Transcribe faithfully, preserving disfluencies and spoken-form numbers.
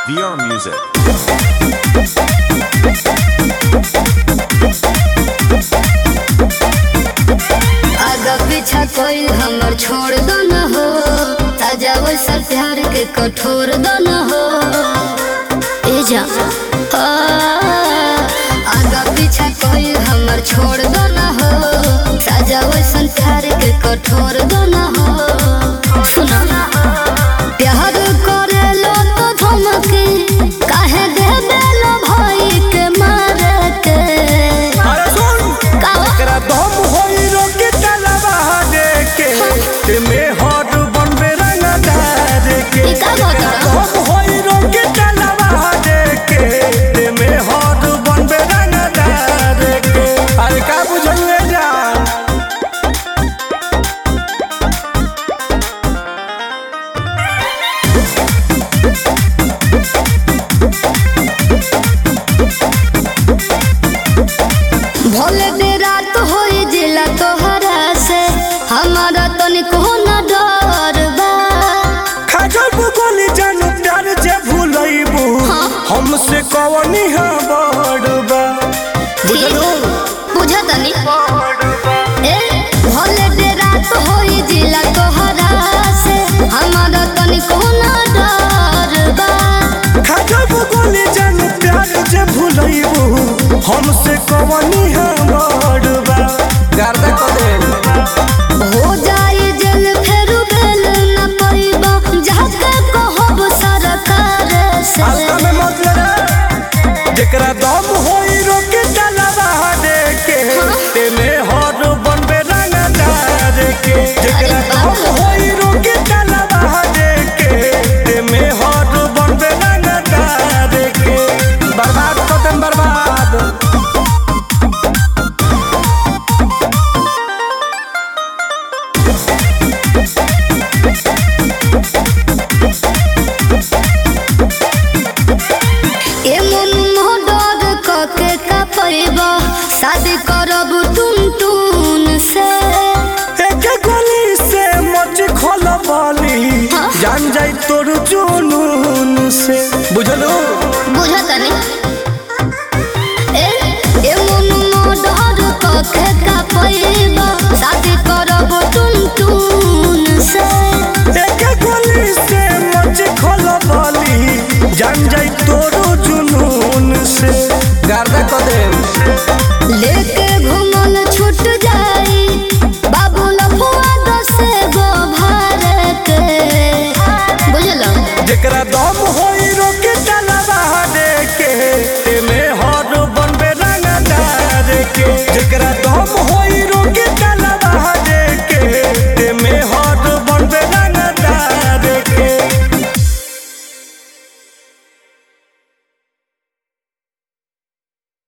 V R Music. आगा पीछा कोई हमर छोड़ दो न हो, ताजा वैसा प्यार के कठोर दो न हो। ए जा आ, आगा पीछा कोई हमर छोड़ दो न हो, ताजा वैसा प्यार के कठोर दो न हो। सुना प्यार करे लो तो धमकी काहे देबे लो भाई के मारे के। अरे सुन एकरा दम होई रोके चलवा दे के ते में हट बनबे रंगदार के। ई का बता दम होई रोके चलवा दे के ते में हट बनबे रंगदार के। अरे का बुझले जान भोले दे रात होई जिला तोहरा से हमारा तनिको न डर बा। खजब गोली जानू प्यार जे भूलइबू हमसे कवनी है बड़बा। बुझलो बुझा तनी ए भोले दे रात होई जिला तोहरा से हमारा तनिको न डर बा। खजब गोली जानू प्यार जे भूलइबू हमसे कवनी है बड़बा। गर्दा को दे हो जाई जेल फेरू बेल न पइबा जाके कहब सरकार से। हल्का में मत लड़ा जेकरा दम होई रोके चलवा दे के ते में हर बनबे रंगदार के। जेकरा दम होई रोके चलवा दे के ते में हर बनबे रंगदार के। बर्बाद कर देम बर्बाद। ए मन मोडर कके का पैबा शादी करब टुन टुन से। एक गोली से मच खोल बाली जान जाई तोर जुनून से। बुझलो बुझा तनी ए ए मन मोडर कके का पैबा शादी करब टुन टुन से। एक गोली से मच खोल बाली जान जाई तोर जुनून से। गर्दा को दे लेके घुमल छूट जाई बाबू लफुआ दसे गो भर के। बुझलो जेकरा दम होई रोके चलवा दे के ते में हर बनबे रंगदार के। जेकरा